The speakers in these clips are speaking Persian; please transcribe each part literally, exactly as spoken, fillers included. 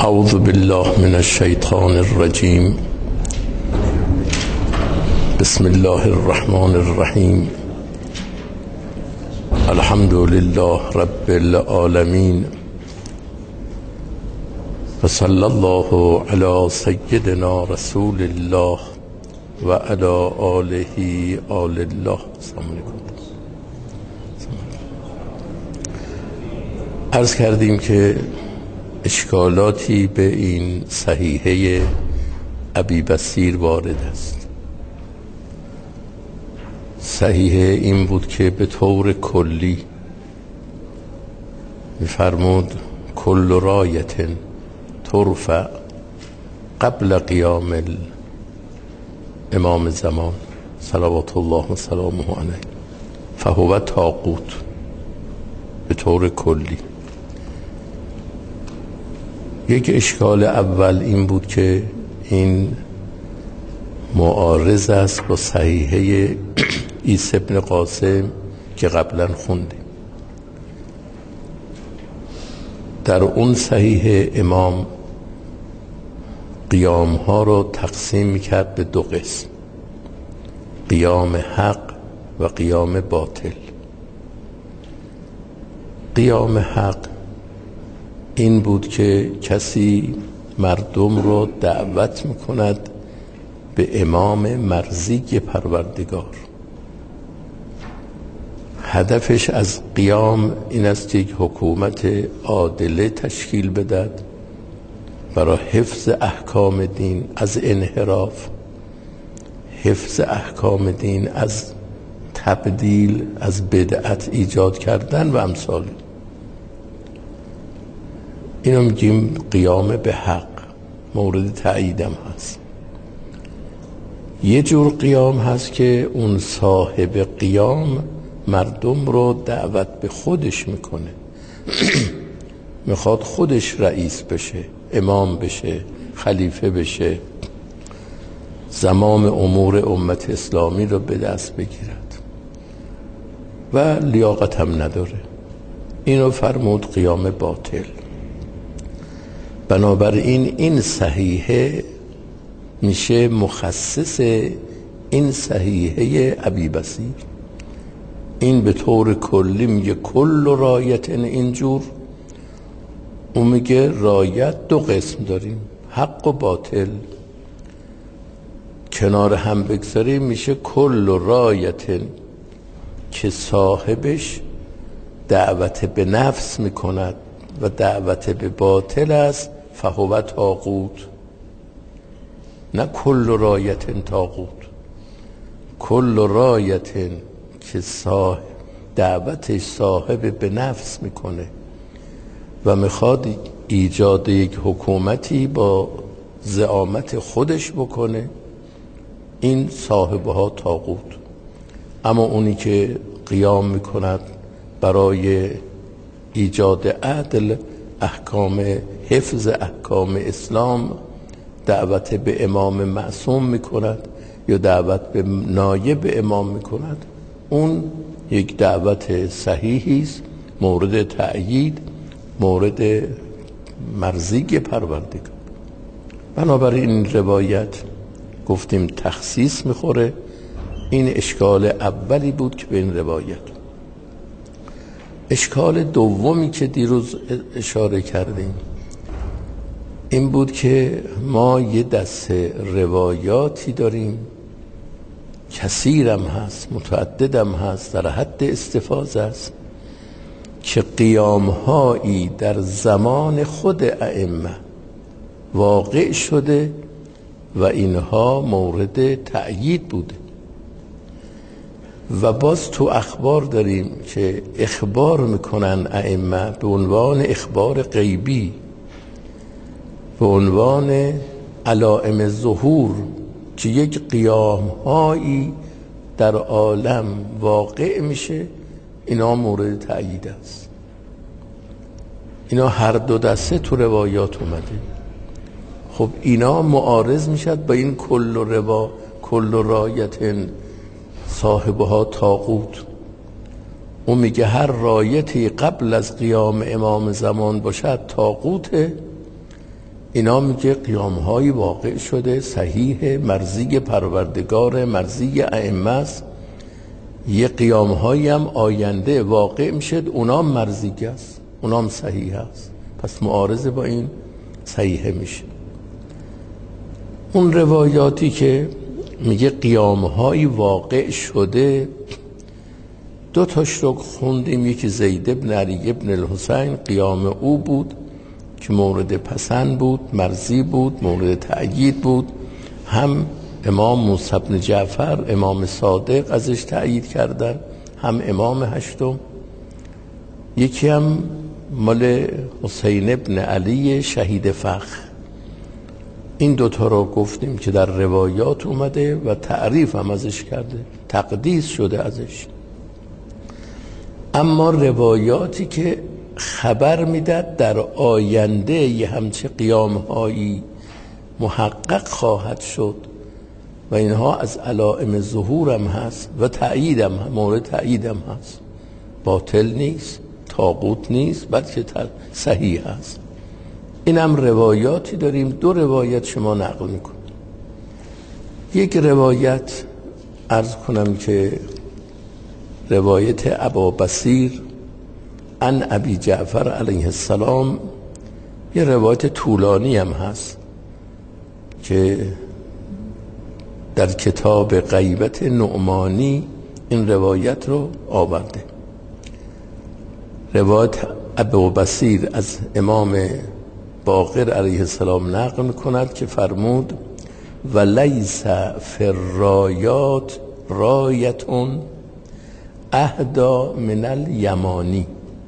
اعوذ بالله من الشیطان الرجیم. بسم الله الرحمن الرحیم. الحمد لله رب العالمین و صلی الله علی سیدنا رسول الله و علی آله آل الله. السلام علیکم. عرض کردیم که اشکالاتی به این صحیحه ابی بصیر وارد است. صحیحه این بود که به طور کلی می‌فرمود کل رایت ترفع قبل قیام امام زمان صلوات الله و سلامه علیه فهو طاغوت. به طور کلی یک اشکال اول این بود که این معارض است با صحیحه عیسی ابن قاسم که قبلا خوندیم. در اون صحیحه امام قیام ها رو تقسیم میکرد به دو قسم: قیام حق و قیام باطل. قیام حق این بود که کسی مردم رو دعوت میکند به امام مرضی پروردگار. هدفش از قیام این است که یک حکومت عادله تشکیل بدهد برای حفظ احکام دین از انحراف، حفظ احکام دین از تبدیل، از بدعت ایجاد کردن و امثال. اینو میگیم قیام به حق. مورد تأییدم هست. یه جور قیام هست که اون صاحب قیام مردم رو دعوت به خودش میکنه میخواد خودش رئیس بشه، امام بشه، خلیفه بشه، زمام امور امت اسلامی رو به دست بگیرد و لیاقت هم نداره. اینو فرمود قیام باطل. بنابراین این صحیحه میشه مخصص این صحیحه ابی بصیر. این به طور کلی میگه کل رایت اینجور. اون میگه رایت دو قسم داریم، حق و باطل. کنار هم بگذاریم میشه کل رایت که صاحبش دعوت به نفس میکند و دعوت به باطل است فهو طاغوت. نه کل رایت طاغوت. کل رایت که صاحب دعوتش صاحب به نفس میکنه و میخواد ایجاد یک حکومتی با زعامت خودش بکنه، این صاحبها طاغوت. اما اونی که قیام میکند برای ایجاد عدل، احکام، حفظ احکام اسلام، دعوت به امام معصوم میکند یا دعوت به نایب امام میکند، اون یک دعوت صحیحی است، مورد تأیید، مورد مرضی پروردگار. بنابراین این روایت گفتیم تخصیص میخوره. این اشکال اولی بود که به این روایت. اشکال دومی که دیروز اشاره کردیم این بود که ما یه دسته روایاتی داریم، کثیرم هست، متعددم هست، در حد استفاضه است، که قیامهایی در زمان خود ائمه واقع شده و اینها مورد تأیید بوده. و باز تو اخبار داریم که اخبار میکنن ائمه به عنوان اخبار غیبی، به عنوان علائم ظهور، که یک قیام هایی در عالم واقع میشه. اینا مورد تأیید است. اینا هر دو دسته تو روایات اومده. خب اینا معارض میشد با این کل روا کل رایت صاحبها طاغوت. اون میگه هر رایتی قبل از قیام امام زمان باشد طاغوته، اینا میگه قیام‌های واقع شده، صحیح، مرضی پروردگار، مرضی ائمه است. یه قیام‌هایی هم آینده واقع میشه، اونام مرضی است، اونام صحیح است. پس معارضه با این صحیح میشه. اون روایاتی که میگه قیام‌های واقع شده، دو تاش رو خوندیم. یکی زید ابن علی ابن الحسین، قیام او بود که مورد پسند بود، مرضی بود، مورد تأیید بود. هم امام موسی بن جعفر، امام صادق ازش تأیید کردن، هم امام هشتم. یکی هم مال حسین ابن علی شهید فخر. این دوتا رو گفتیم که در روایات اومده و تعریف هم ازش کرده، تقدیس شده ازش. اما روایاتی که خبر میداد در آینده یه همچه قیام‌هایی محقق خواهد شد و اینها از علائم ظهور هم هست و تأیید هم مورد تأیید هم هست، باطل نیست، طاغوت نیست، بلکه صحیح هست. این هم روایاتی داریم. دو روایت شما نقل میکنم. یک روایت عرض کنم که روایت ابا بصیر عن ابی جعفر علیه السلام، یه روایت طولانی هم هست که در کتاب غیبت نعمانی این روایت رو آورده. روایت ابو بصیر از امام باقر علیه السلام نقل میکند که فرمود و لیس فی الرایات رایتون اهدا من الیمانی.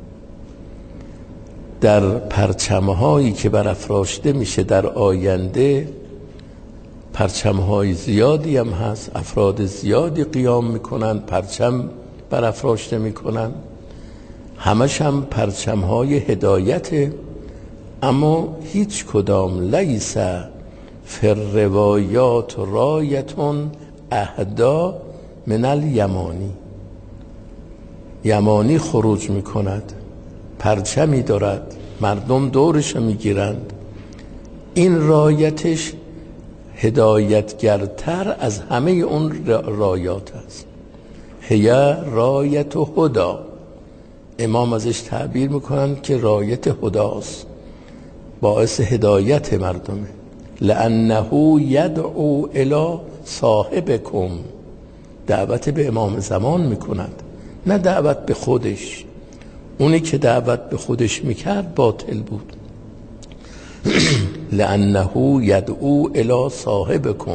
در پرچمهایی که برافراشته میشه در آینده، پرچمهای زیادی هم هست، افراد زیادی قیام میکنن، پرچم برافراشته میکنن، همش هم پرچمهای هدایته. اما هیچ کدام لیس فی الروایات رایتون اهدا من الیمانی. یمانی خروج میکند، پرچمی دارد، مردم دورش میگیرند، این رایتش هدایتگرتر از همه اون رایات است. هی رایت هدا، امام ازش تعبیر میکنند که رایت هداست، باعث هدایت مردمه. لانه یدعو الی صاحبکم، دعوت به امام زمان میکند، نه دعوت به خودش. اونی که دعوت به خودش میکرد باطل بود. لانه یدعو الی صاحبکم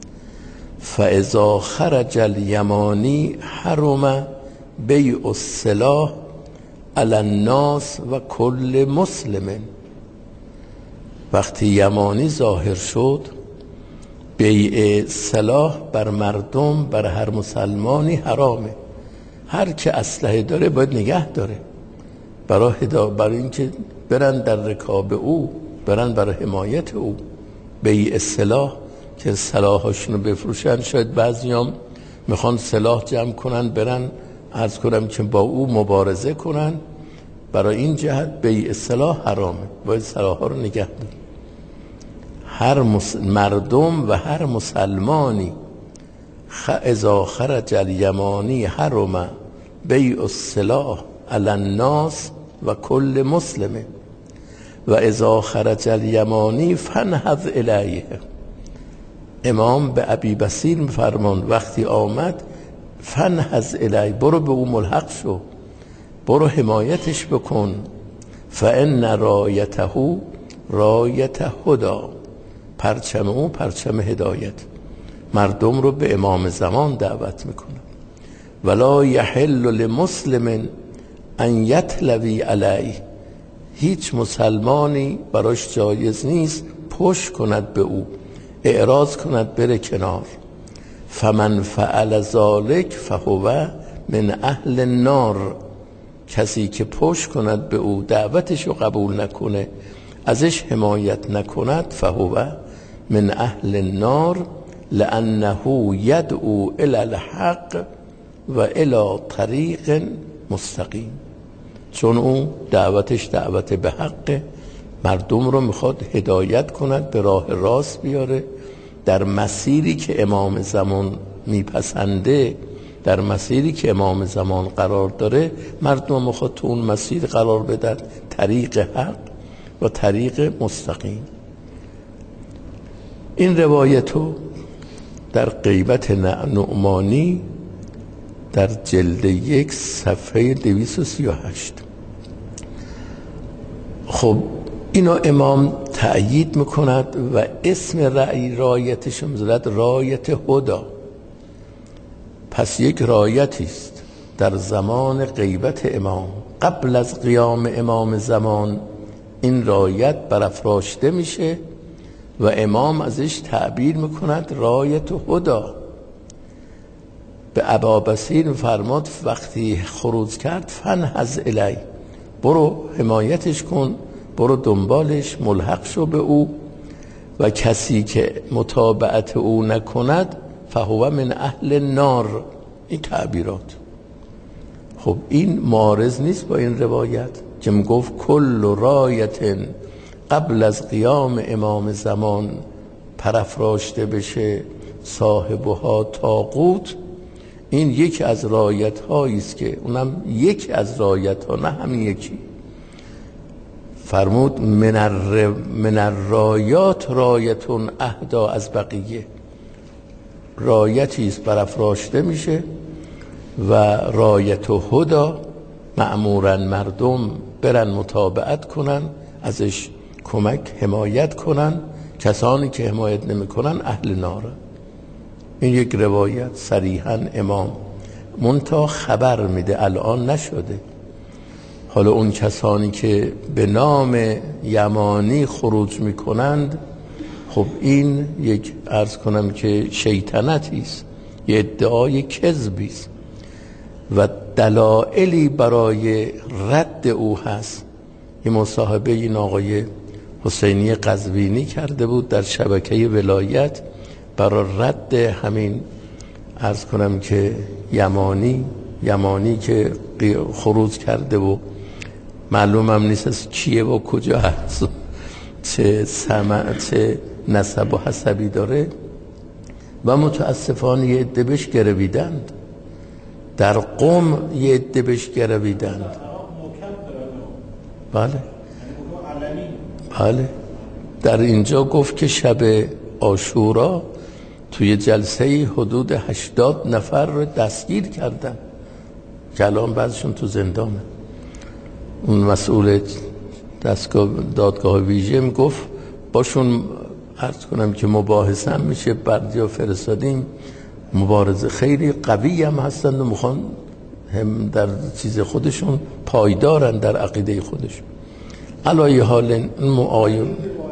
فاذا خرج الیمانی حرم بیع السلاح علی الناس و کل مسلم. وقتی یمانی ظاهر شد، بیع سلاح بر مردم، بر هر مسلمانی حرامه. هر که اسلحه داره باید نگه داره، برای هدا برای اینکه برن در رکاب او، برن برای حمایت او. بیع سلاح که سلاحاشونو بفروشن، شاید بعضیام میخوان سلاح جمع کنن برن عرض کنم که با او مبارزه کنن، برای این جهت بیع سلاح حرامه، باید سلاح ها رو نگه داره. هر مردم و هر مسلمانی اذا خرج الیمانی حرم بیع السلاح علی الناس و کل مسلم و اذا خرج الیمانی فانهض الیه. امام به ابی بصیر میفرمان وقتی آمد فانهض الیه، برو به او ملحق شو، برو حمایتش بکن. فان رایته رایت هدا، پرچم او پرچم هدایت، مردم رو به امام زمان دعوت میکنه. ولا یحل لمسلم ان یتلوی علیه، هیچ مسلمانی براش جایز نیست پشت کند به او، اعراض کند بره کنار. فمن فعل ذلک فهو من اهل النار، کسی که پشت کند به او، دعوتش رو قبول نکنه، ازش حمایت نکند، فهو من اهل النار لانه یدعو الی الحق و الی طریق مستقیم. چون او دعوتش دعوت به حق، مردم رو میخواد هدایت کند، به راه راست بیاره، در مسیری که امام زمان میپسنده، در مسیری که امام زمان قرار داره مردم میخواد تو اون مسیر قرار بدن، طریق حق و طریق مستقیم. این روایتو در غیبت نعمانی در جلد یک صفحه دویست و سی و هشت. خب اینو امام تأیید میکند و اسم رأی رایتش میذارد رایت هدا. پس یک رایتی است در زمان غیبت امام، قبل از قیام امام زمان این رایت برافراشته میشه و امام ازش تعبیر میکند رایت هدا. به ابابصیر فرماد وقتی خروج کرد فنهض الی، برو حمایتش کن، برو دنبالش، ملحق شو به او، و کسی که متابعت او نکند فهو من اهل النار. این تعبیرات خب این معارض نیست با این روایت که میگفت کل رایت قبل از قیام امام زمان پرافراشته بشه صاحبها طاغوت. این یکی از رایت هایی است که اونم یکی از رایت ها، نه همین یکی. فرمود من, الر... من الرایات رایتون اهدا از بقیه، رایتی است برافراشته میشه و رایت و هدا مأمورن مردم برن متابعت کنن، ازش کمک حمایت کنن، کسانی که حمایت نمی کنن اهل ناره. این یک روایت صریحا امام منتها خبر میده، الان نشده. حالا اون کسانی که به نام یمانی خروج میکنند، خب این یک عرض کنم که شیطنتی است، یه ادعای کذبی است و دلایلی برای رد او هست. این مصاحبه این آقای حسینی قزوینی کرده بود در شبکه ولایت برای رد همین عرض کنم که یمانی یمانی که خروج کرده و معلومم نیست از کیه و کجا هست، چه سمع چه نسب و حسبی داره، و متاسفانه یه عده بهش گرویدند، در قم یه عده بهش گرویدند. بله بله در اینجا گفت که شب عاشورا توی جلسه حدود هشتاد نفر رو دستگیر کردن که الان بعضشون تو زندانه. اون مسئول دستگاه دادگاه ویژه میگفت باشون عرض کنم که مباحثه هم میشه، بردیا فرستادیم، مبارزه خیلی قوی هم هستند و میخوان هم در چیز خودشون پایدارن در عقیده خودشون. علایه حال این معایم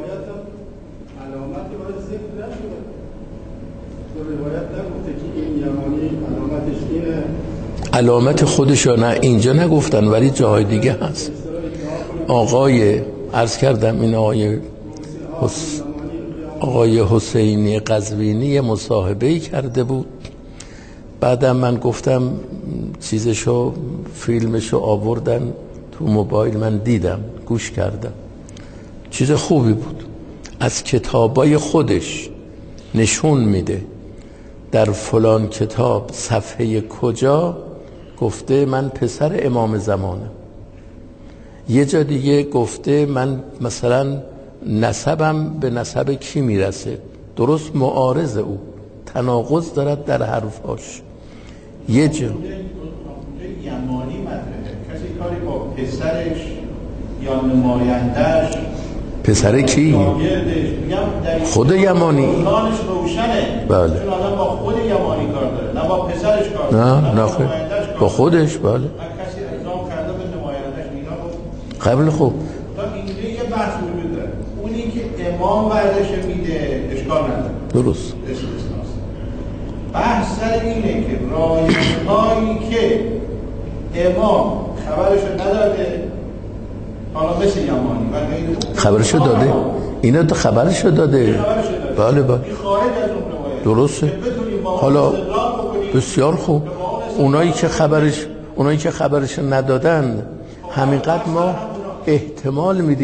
علامت خودشو نه اینجا نگفتن ولی جای دیگه هست. آقای عرض کردم این آقای حس... آقای حسینی قزوینی مصاحبه‌ای کرده بود، بعدم من گفتم چیزشو فیلمشو آوردن تو موبایل، من دیدم گوش کردم، چیز خوبی بود. از کتابای خودش نشون میده در فلان کتاب صفحه کجا گفته من پسر امام زمانم، یه جا دیگه گفته من مثلا نسبم به نسب کی میرسه، درست معارض او، تناقض دارد در حرفاش. یه جا یمانی مطرحه، کسی کاری با پسرش یا نمایندهش پسر کی؟ خود یمانی پلانش روشنه. بله. چون آدم با خود یمانی کار داره، نه با پسرش کار داره، نه نه نه با نمایندهش با خودش. بله. کسی اعلام کرده به نمایندهش اینا رو قبل خوب تا اینجا یه بحث وجود داره، اونی که امام وعدش میده اشکال نداره، درست. استثناست. بحث سر اینه که رایه‌هایی که امام خبرشو نداده، حالا مثل یمانی خبرشو داده، اینا تو خبرشو داده. بله بله درسته. حالا بسیار خوب، اونایی که خبرش اونایی که خبرش ندادن همینقدر ما احتمال میدیم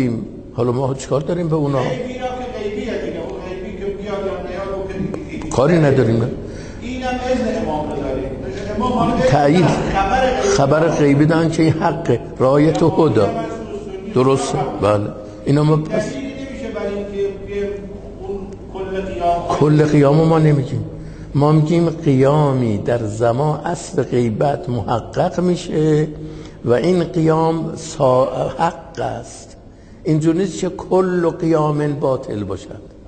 حالا ما چیکار داریم به اونا؟ غیبی را که غیبیه دیگه، اون غیبی که بیاد یا نیاد او کاری نداریم. اینم اذن امام رو داریم. امام تایید خبر غیبی دارن که این حق رعایت هدا درسته. بله اینا ما پس نمیشه برای اینکه اون کل قیام کل قیام ما نمیگیم، ما میگیم قیامی در زمان اصل غیبت محقق میشه و این قیام حق است. اینجور نیست که کل قیام باطل باشد.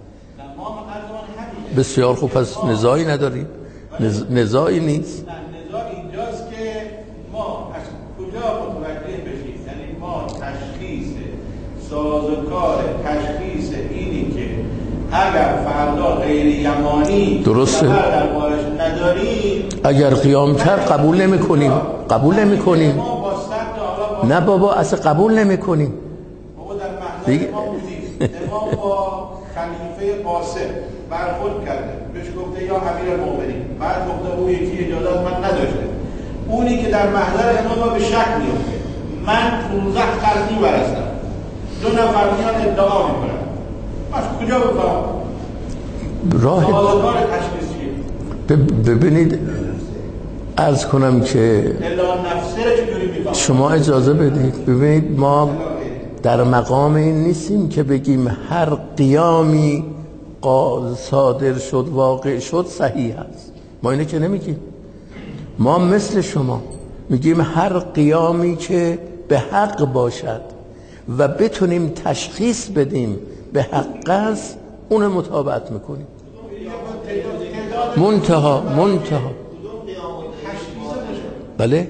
بسیار خوب، پس نزاعی نداریم، نز... نزاعی نیست. نزاع اینجاست که ما از کجا متوجه بشیم، یعنی ما تشخیص سازوکار تشخیص اینی که اگر فردا غیر یمانی درسته در بارش نداریم، اگر قیام کرد قبول نمی کنیم قبول نمی کنیم نه بابا اصلا قبول نمی کنیم. بابا در محضر ما بودیم، امام با خلیفه قاسم برخورد کرده، بهش گفته یا امیرالمومنین، بعد گفته او یکی اجازت من نداشته. اونی که در محضر امام به شک میفته، من پونزده قرنی برستم، دو نفر میان ادعا میکنن، من کجا بفهم؟ راه سازوکار تشخیصی ببینید عرض کنم که شما اجازه بدید. ببینید ما در مقام این نیستیم که بگیم هر قیامی صادر شد واقع شد صحیح است. ما اینه که نمیگیم. ما مثل شما میگیم هر قیامی که به حق باشد و بتونیم تشخیص بدیم به حق است اون مطابقت میکنیم. منتها منتها بله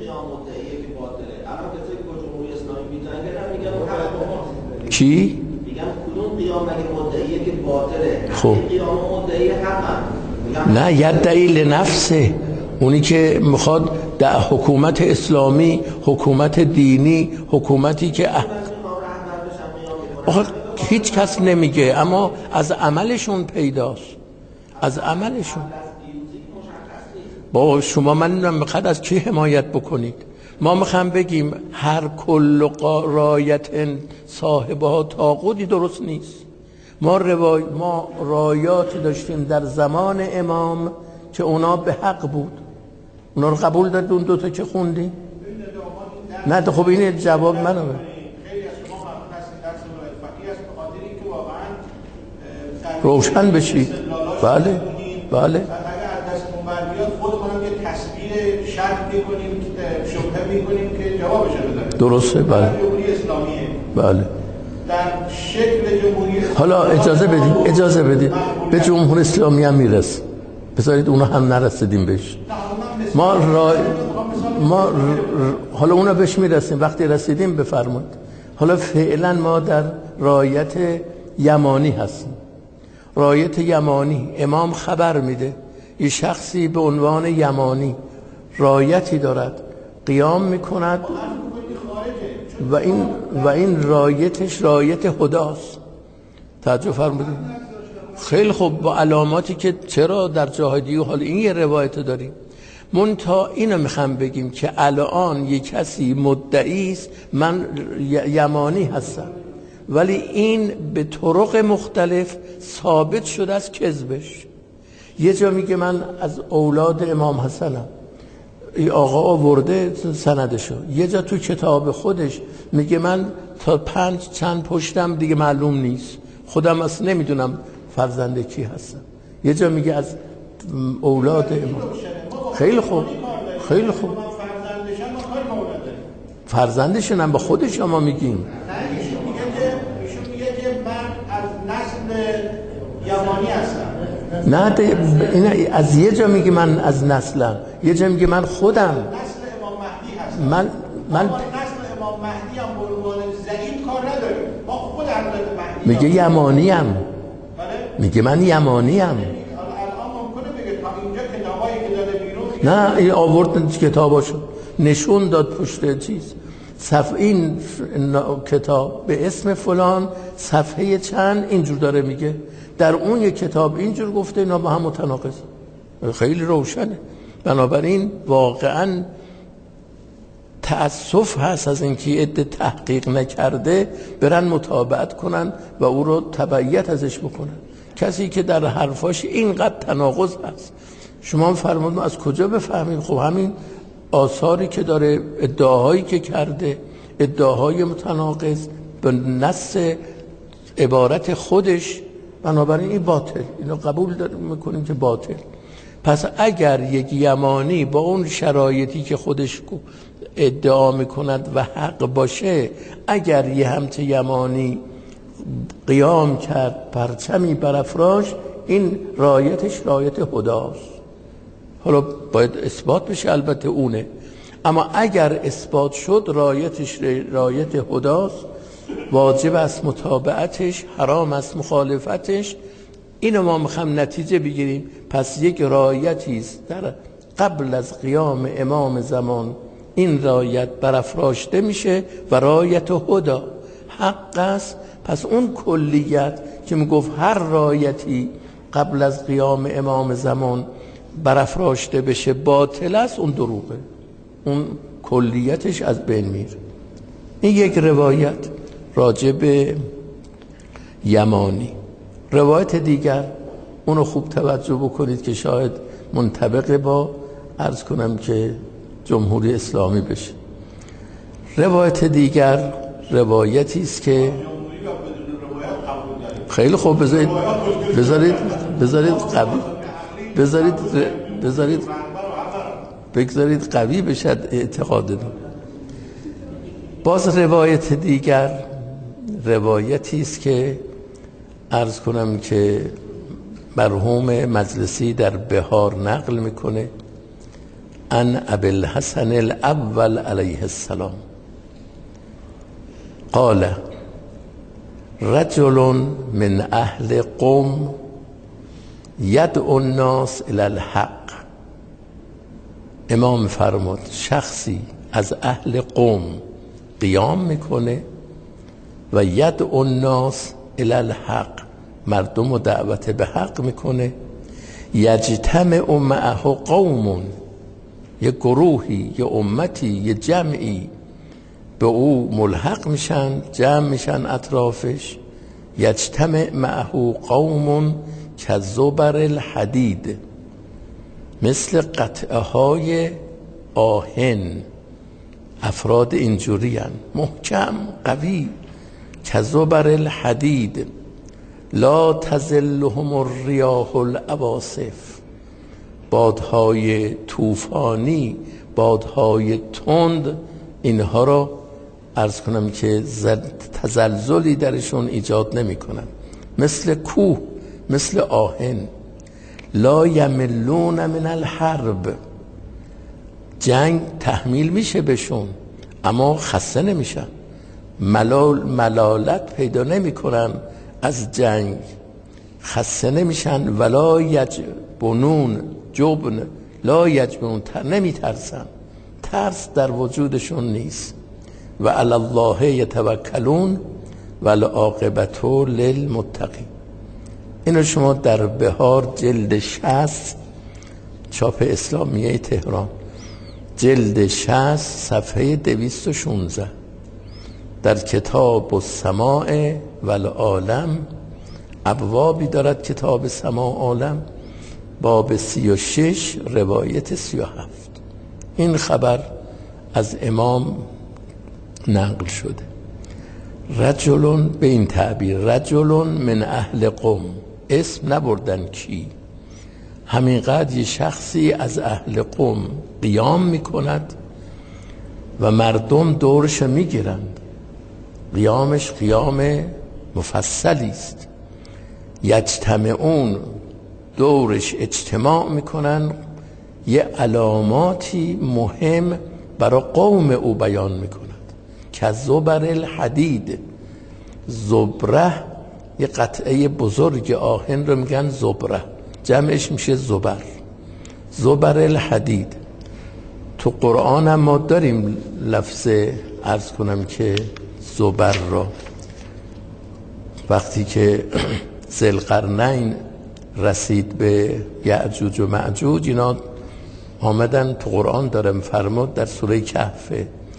چی؟ میگم کدوم قیام مگه مدعیه که باطله؟ خب قیام مدعی حقن. نه یدعی لنفسه، اونی که میخواد در حکومت اسلامی، حکومت دینی، حکومتی که اه... آخه هیچ کس نمیگه اما از عملشون پیداست، از عملشون. با شما من نمیدونم میخواد از کی حمایت بکنید. ما میخوام بگیم هر کل رایت صاحبها طاغوتی درست نیست. ما روای ما رایات داشتیم در زمان امام که اونا به حق بود، اونا رو قبول دارید اون دوتا که خوندی؟ نه خب این جواب منو بده. روشن بشید. بله بله خودمون یه تصویر شرط می‌کنیم، شبهه می‌کنیم که جوابش رو بده. درسته. بله جمهوری اسلامیه. بله در شکل جمهوری اسلامی. حالا اجازه بدید اجازه بدید به جمهوری اسلامی هم میرسه، بذارید اونا هم نرسیدیم بهش. ما را... ما ر... حالا اونا بهش میرسیم، وقتی رسیدیم بفرمایید. حالا فعلا ما در رایت یمانی هستیم. رایت یمانی امام خبر میده یه شخصی به عنوان یمانی رایتی دارد، قیام میکند و این و این رایتش رایت هداست. توجه فرمودید؟ خیلی خوب، با علاماتی که چرا در جاهای دیگه حال این یه روایت داریم. منتها اینو میخوام بگیم که الان یک کسی مدعی است من یمانی هستم، ولی این به طرق مختلف ثابت شده از کذبش. یه جا میگه من از اولاد امام حسنم، این آقا آورده سندشو. یه جا تو کتاب خودش میگه من تا پنج چند پشتم دیگه معلوم نیست، خودم اصلا نمیدونم فرزند کی هستم. یه جا میگه از اولاد امام. خیلی خوب خیلی خوب فرزندشون هم به خود شما میگیم. یمانی هستم. نه این از یه جا میگه من از نسلم، یه جا میگه من خودم نسل امام مهدی هستم. من من نسل امام مهدی هم به عنوان زعیم کار نداریم. ما خود حضرت مهدی میگه یمانی ام. میگه من یمانی ام. الان ممکنه بگه تا اینجا کتابایی که داده بیرون. نه این آورد کتاباشو نشون داد پشت چیز صفحه این کتاب به اسم فلان صفحه چند اینجور داره میگه، در اون یک کتاب اینجور گفته، اینا با هم متناقض. خیلی روشنه. بنابراین واقعا تأسف هست از اینکه عده تحقیق نکرده برن متابعت کنن و او رو تبعیت ازش بکنن. کسی که در حرفاش اینقدر تناقض هست، شما فرمودن از کجا بفهمیم؟ خب همین آثاری که داره، ادعاهایی که کرده، ادعاهای متناقض به نص عبارت خودش، بنابراین این باطل، اینو قبول میکنیم که باطل. پس اگر یک یمانی با اون شرایطی که خودش ادعا میکند و حق باشه، اگر یه همت یمانی قیام کرد، پرچمی برافراش، این رایتش رایت هداست. حالا باید اثبات بشه، البته اونه، اما اگر اثبات شد رایتش رایت هداست، واجب است متابعتش، حرام است مخالفتش. اینو ما میخوام نتیجه بگیریم. پس یک رایتی است در قبل از قیام امام زمان، این رایت برافراشته میشه و رایت هدا حق است. پس اون کلیت که میگفت هر رایتی قبل از قیام امام زمان برافراشته بشه باطل است، اون دروغه، اون کلیتش از بین میره. این یک روایت راجع به یمانی. روایت دیگر، اونو خوب توجه بکنید که شاید منطبق با عرض کنم که جمهوری اسلامی بشه. روایت دیگر روایتی است که خیلی خوب، بذارید بذارید بذارید قوی بذارید بذارید بگذارید قوی بشد اعتقادتون. باز روایت دیگر روایتی است که عرض کنم که مرحوم مجلسی در بهار نقل میکنه ان ابی الحسن الاول علیه السلام قال رجل من اهل قوم یدعو الناس الی الحق. امام فرمود شخصی از اهل قوم قیام میکنه و یدعو الناس الی الحق، مردم رو دعوت به حق میکنه. یجتمع معه قوم، یه گروهی، یه امتی، یه جمعی به او ملحق میشن، جمع میشن اطرافش. یجتمع معه قوم کزبر الحدید، مثل قطعه های آهن. افراد اینجوری هن، محکم، قوی. کزبر الحدید لا تزلهم الریاح العواصف، بادهای طوفانی، بادهای تند اینها رو عرض کنم که تزلزلی درشون ایجاد نمی کنن. مثل کوه، مثل آهن. لا یملون من الحرب، جنگ تحمیل میشه بهشون اما خسته نمیشن، ملال ملالت پیدا نمی کنن از جنگ، خسته نمیشن. ولا یجبنون، جبن لا یجبنون، تر نمی ترسن، ترس در وجودشون نیست. و علی الله یتوکلون و العاقبة للمتقین. اینو شما در بهار جلد شصت، چاپ اسلامیه تهران، جلد شصت صفحه دویست و شانزده، در کتاب السماع و العالم ابوابی دارد. کتاب سماع و عالم باب سی و شش روایت سی و هفت این خبر از امام نقل شده. رجلون، به این تعبیر، رجلون من اهل قوم، اسم نبردن کی، همینقدر یه شخصی از اهل قوم قیام میکند و مردم دورش میگیرند. قیامش قیام مفصلی است. یجتمعون، دورش اجتماع میکنن، یه علاماتی مهم برای قوم او بیان میکند. که زبر الحدید، زبره یه قطعه بزرگ آهن رو میگن زبره، جمعش میشه زبر. زبر الحدید. تو قرآن هم ما داریم لفظ عرض کنم که زبر را. وقتی که ذوالقرنین رسید به یأجوج و مأجوج، اینا آمدن تو قرآن دارم فرمود در سوره کهف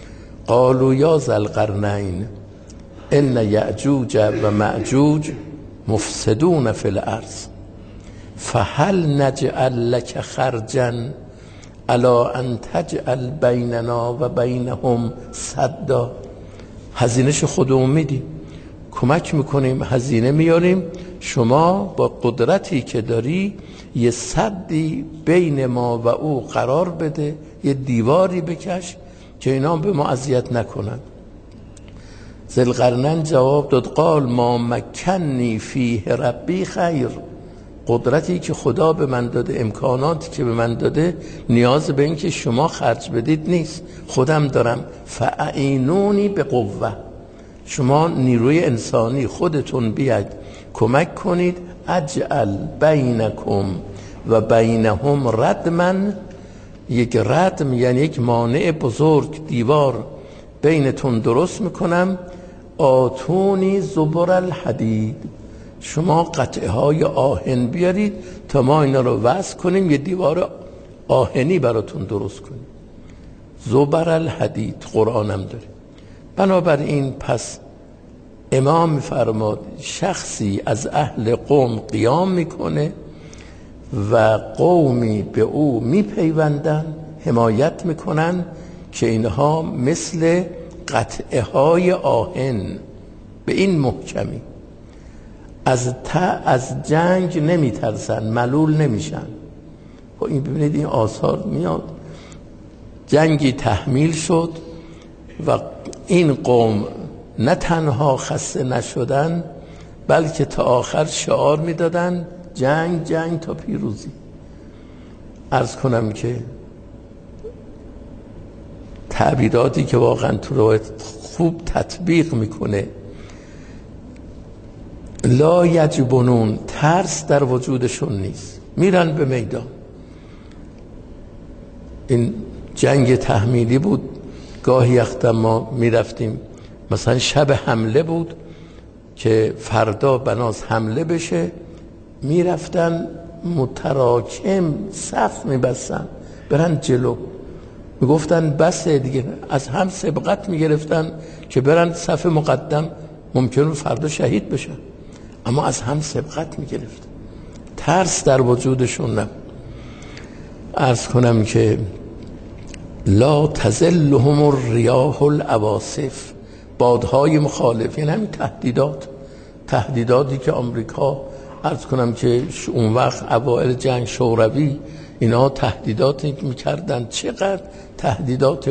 قالوا یا ذا القرنین ان یأجوج و مأجوج مفسدون فی الارض فهل نجعل لك خرجا الی ان تجعل بیننا و بینهم سدا. هزینه‌ش خودمون میدیم، کمک میکنیم، هزینه میاریم، شما با قدرتی که داری یه سدی بین ما و او قرار بده، یه دیواری بکش که اینا به ما اذیت نکنن. ذوالقرنین جواب داد قال ما مکنی فیه ربی خیر. قدرتی که خدا به من داده، امکاناتی که به من داده، نیاز به این که شما خرج بدید نیست، خودم دارم. فاعینونی به قوه، شما نیروی انسانی خودتون بیاید کمک کنید. اجعل بینکم و بینهم ردما، یک ردم یعنی یک مانع بزرگ، دیوار بینتون درست میکنم. آتونی زبر الحدید، شما قطعه های آهن بیارید تا ما اینا رو وصل کنیم، یه دیوار آهنی براتون درست کنیم. زبر الحدید قرآنم داره. بنابراین پس امام فرماد شخصی از اهل قوم قیام میکنه و قومی به او میپیوندن، حمایت میکنن که اینها مثل قطعه های آهن به این محکمی، از تا از جنگ نمیترسن، ملول نمیشن. و این ببینید این آثار میاد، جنگی تحمیل شد و این قوم نه تنها خسته نشدن بلکه تا آخر شعار میدادن جنگ جنگ تا پیروزی. عرض کنم که تعبیراتی که واقعا تو روایت خوب تطبیق میکنه. لا یجبنون، ترس در وجودشون نیست، میرن به میدان. این جنگ تحمیلی بود، گاهی وقتا ما میرفتیم مثلا شب حمله بود که فردا بناز حمله بشه، میرفتن متراکم صف میبستن برن جلو، میگفتن بسه دیگه، از هم سبقت میگرفتن که برن صف مقدم، ممکنه فردا شهید بشن، اما از هم سبقت میگرفت. ترس در وجودشون نبود. عرض کنم که لا تزلهم الریاح العواصف، بادهای مخالف، یعنی همین تهدیدات، تهدیداتی که آمریکا، عرض کنم که اون وقت اوائل جنگ شوروی اینا تهدیداتی میکردن، چقدر تهدیدات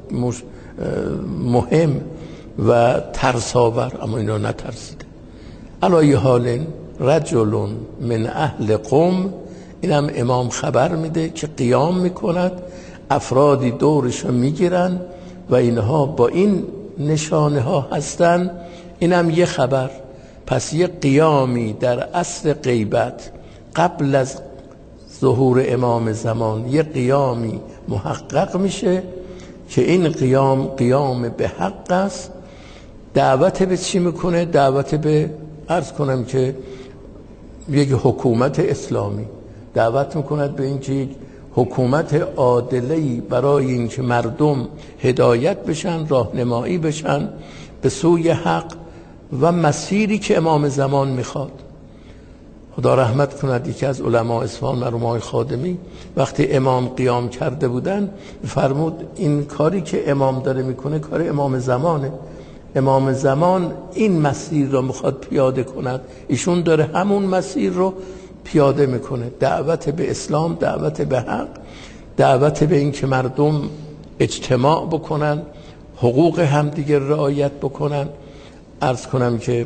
مهم و ترساور، اما اینا نترسیده. علای حال رجل من اهل قوم، اینم امام خبر میده که قیام میکند، افرادی دورشو میگیرن و اینها با این نشانه ها هستن. اینم یه خبر. پس یه قیامی در عصر غیبت قبل از ظهور امام زمان، یه قیامی محقق میشه که این قیام قیام به حق است. دعوت به چی میکنه؟ دعوت به، عرض کنم که یک حکومت اسلامی، دعوت میکند به اینکه یک حکومت عادله‌ای برای اینکه مردم هدایت بشن، راهنمایی بشن به سوی حق و مسیری که امام زمان میخواد. خدا رحمت کند یکی از علما اصفهان مرحوم آقای خادمی وقتی امام قیام کرده بودن فرمود این کاری که امام داره میکنه کار امام زمانه، امام زمان این مسیر رو میخواد پیاده کند، ایشون داره همون مسیر رو پیاده میکنه، دعوت به اسلام، دعوت به حق، دعوت به این که مردم اجتماع بکنن، حقوق همدیگر رعایت بکنن، عرض کنم که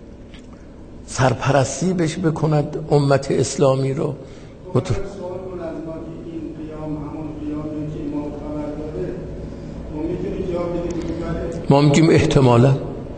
سرپرستی بش بکند امت اسلامی رو. مت... ما میگیم احتمالا،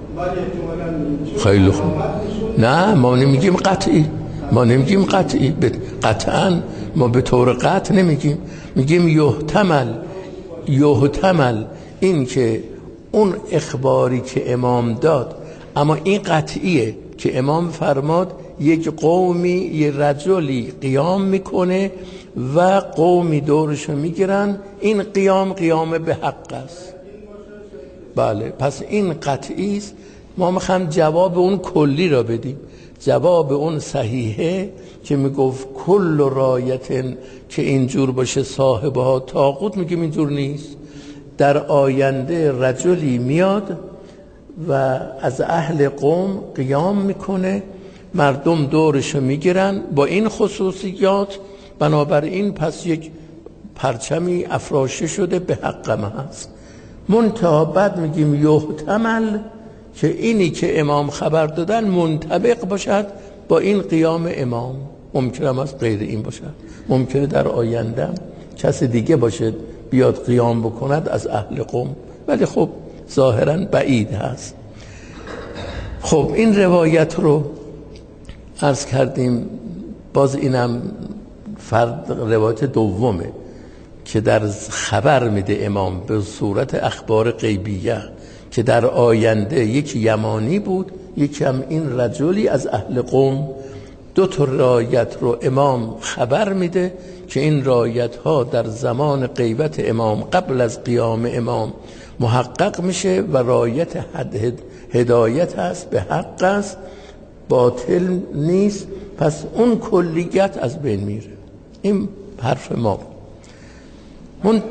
خیلی خوب، نه ما نمیگیم قطعی، ما نمیگیم قطعی، قطعا ما به طور قطع نمیگیم، میگیم یحتمل، یحتمل این که اون اخباری که امام داد، اما این قطعیه که امام فرماد یک قومی، یک رجلی قیام میکنه و قومی دورشو میگیرن، این قیام قیام به حق است. بله، پس این قطعی است. ما میخوایم جواب اون کلی را بدیم، جواب اون صحیحه که میگفت کل رایت که اینجور باشه صاحبها طاغوت، میگیم اینجور نیست. در آینده رجلی میاد و از اهل قوم قیام میکنه، مردم دورشو میگیرن با این خصوصیات، بنابراین پس یک پرچمی افراشته شده به حق ما هست. منتها بعد میگیم یحتمل که اینی که امام خبر دادن منطبق باشد با این قیام امام، ممکن هم از غیر این باشد، ممکنه در آینده کسی دیگه باشه بیاد قیام بکند از اهل قوم، ولی خب ظاهرا بعید هست. خب این روایت رو عرض کردیم، باز اینم فرد روایت دومه که در خبر میده امام به صورت اخبار غیبیه که در آینده یک یمانی بود، یکی هم این رجلی از اهل قوم. دو تا رایت رو امام خبر میده که این رایت ها در زمان غیبت امام قبل از قیام امام محقق میشه و رایت هدایت هست، به حق است، باطل نیست. پس اون کلیت از بین میره. این حرف ما بود. منت...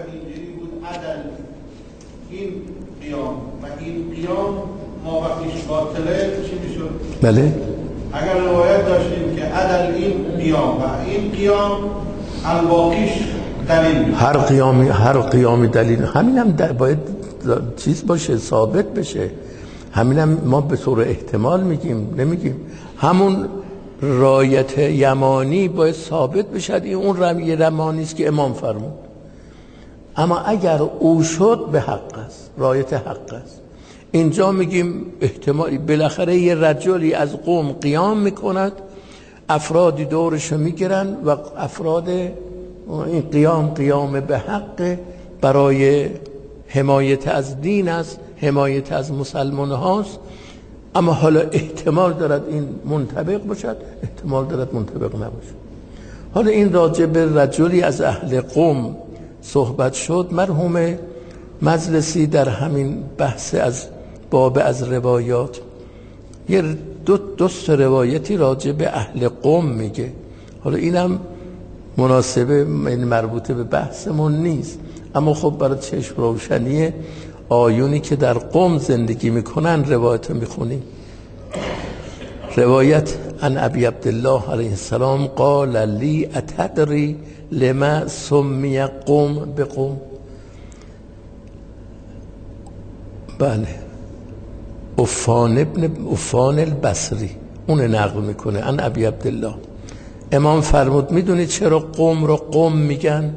این قیام و این قیام ما وقتیش باطله چی میشد؟ بله، اگر روایت داشتیم که عدل این قیام و این قیام الباقیش دلیل، هر قیامی هر قیامی دلیل، همین هم باید چیز باشه، ثابت بشه. همین هم ما به طور احتمال میگیم، نمیگیم. همون رایت یمانی باید ثابت بشد این اون رمی یمانی است که امام فرمود. اما اگر او شد به حق است، رایت حق است. اینجا میگیم احتمالی بالاخره یه رجلی از قوم قیام میکند، افرادی دورشو میگیرن و افراد این قیام قیام به حق برای حمایت از دین است، حمایت از مسلمان هاست. اما حالا احتمال دارد این منطبق باشد، احتمال دارد منطبق نباشد. حالا این راجع به رجلی از اهل قوم صحبت شد. مرحوم مجلسی در همین بحث از باب از روایات یه دو دوست روایتی راجع به اهل قوم میگه. حالا اینم مناسبه، این مربوطه به بحثمون نیست، اما خب برای چشم روشنی آیونی که در قوم زندگی میکنن روایت میخونیم. روایت عن ابی عبدالله علیه السلام قال لی اتدری لما سمی قوم بقوم. بله، عفان ابن عفان البصری اون نقل میکنه عن ابی عبدالله. امام فرمود میدونید چرا قوم رو قوم میگن؟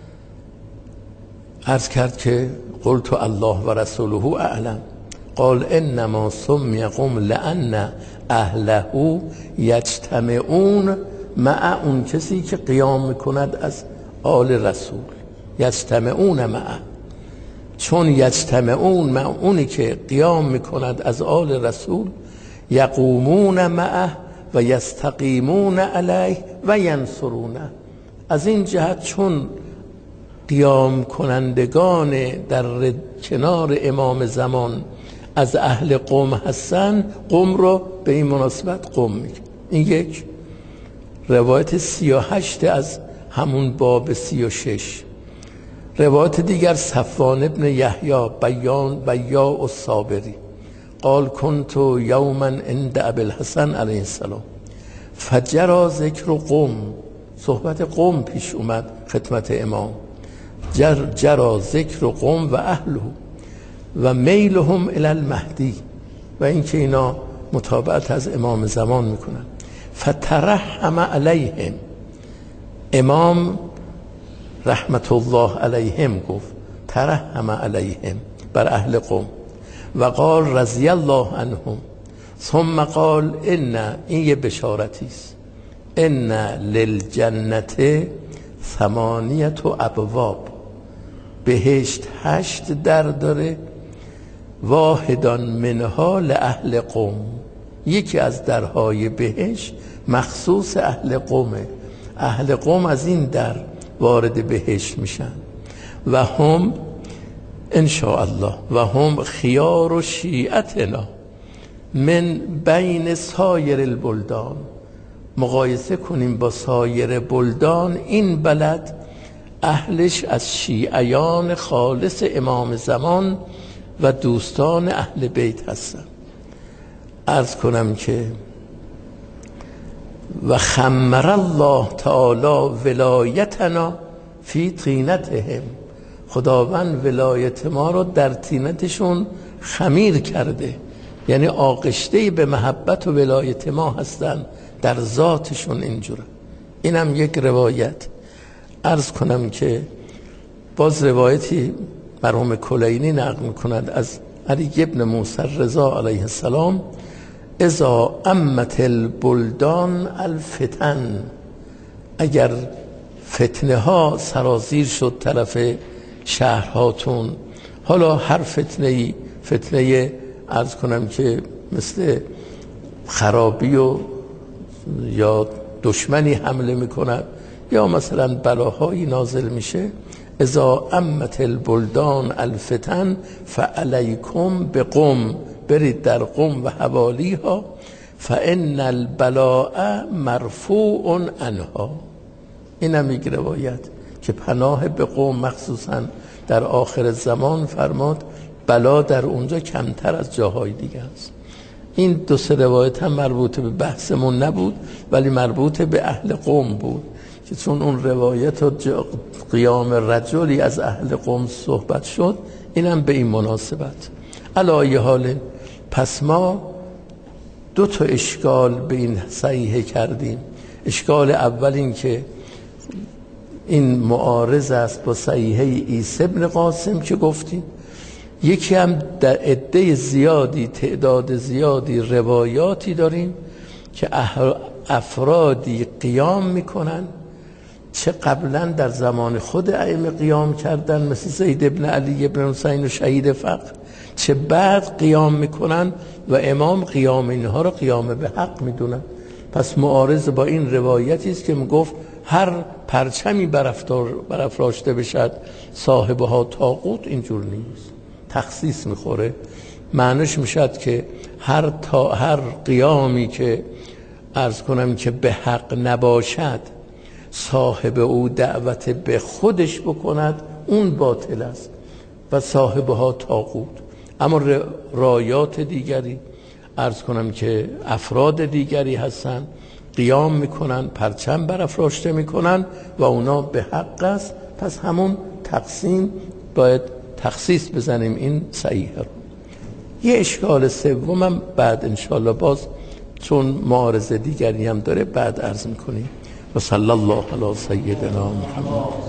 عرض کرد که قلت الله و رسوله اعلم. قال انما سمی قوم لان اهله یجتمعون مع اون کسی که قیام میکند از آل رسول. یجتمعون معه، چون یجتمعون مع اونی که قیام میکند از آل رسول، یقومون معه و یستقیمون علیه و ینصرونه. از این جهت چون قیام کنندگان در کنار امام زمان از اهل قوم هستن، قوم رو به این مناسبت قوم میگه. این یک روایت سی و هشت از همون باب سی و شش. روایت دیگر صفوان ابن یحیی بیان بیاء الصابری قال کنت یوما عند ابی الحسن علیه السلام فجرا ذکر قوم، صحبت قوم پیش اومد خدمت امام. جر جرا ذکر قوم و اهله و میلهم الی المهدی، و اینکه اینا متابعت از امام زمان میکنن. فترحم علیهم، امام رحمت الله علیهم گفت ترحم علیهم، بر اهل قوم. و قال رضی الله عنهم. ثم قال ان، این یه بشارتی است، ان للجنت ثمانیت ابواب، بهشت هشت در داره، واحدان منها لأهل قوم، یکی از درهای بهشت مخصوص اهل قومه. اهل قوم از این در وارد بهشت میشن. و هم ان شاء الله و هم خیار و شیعتنا من بین سایر البلدان. مقایسه کنیم با سایر بلدان، این بلد اهلش از شیعیان خالص امام زمان و دوستان اهل بیت هستن. عرض کنم که و خمر الله تعالی ولایتنا فی طینتهم، خداوند ولایت ما رو در طینتشون خمیر کرده، یعنی آغشته به محبت و ولایت ما هستن، در ذاتشون اینجوره. اینم یک روایت. عرض کنم که باز روایتی مرحوم کلینی نقل میکند از علی ابن موسی رضا علیه السلام: اذا امت البلدان الفتن، اگر فتنه ها سرازیر شد طرف شهرهاتون، حالا هر فتنه ای، فتنه عرض کنم که مثل خرابی و یا دشمنی حمله میکند یا مثلا بلاهایی نازل میشه، اذا امت البلدان الفتن فعلیکم بقم، برید در قم و حوالیها، فان البلاء مرفوع عنها. این هم یک روایت که پناه به قم مخصوصا در آخر زمان فرماد بلا در اونجا کمتر از جاهای دیگه است. این دو سه روایت هم مربوط به بحثمون نبود ولی مربوط به اهل قم بود که چون اون روایت و قیام رجلی از اهل قم صحبت شد، اینم به این مناسبت. علی ای حال، پس ما دو تا اشکال به این صحیحه کردیم. اشکال اول این که این معارض است با صحیحه عیسی ابن قاسم که گفتیم، یکی هم در عده زیادی، تعداد زیادی روایاتی داریم که افرادی قیام میکنن، چه قبلا در زمان خود ائمه قیام کردن مثل زید ابن علی ابن حسین و شهید فقر، چه بعد قیام میکنن و امام قیام اینها رو قیام به حق میدونن. پس معارض با این روایتی است که میگفت هر پرچمی برافراشته بشد صاحبها طاغوت، اینجور نیست، تخصیص میخوره. معنیش میشد که هر تا هر قیامی که عرض کنم که به حق نباشد، صاحب او دعوت به خودش بکند، اون باطل است و صاحبها طاغوت. اما رایات دیگری عرض کنم که افراد دیگری هستن، قیام میکنن، پرچم برافراشته میکنن و اونا به حق است، پس همون تقسیم باید تخصیص بزنیم این صحیح رو. یه اشکال سومم بعد انشاءالله باز چون معارضه دیگری هم داره بعد عرض میکنیم. و صلی الله علی سیدنا محمد.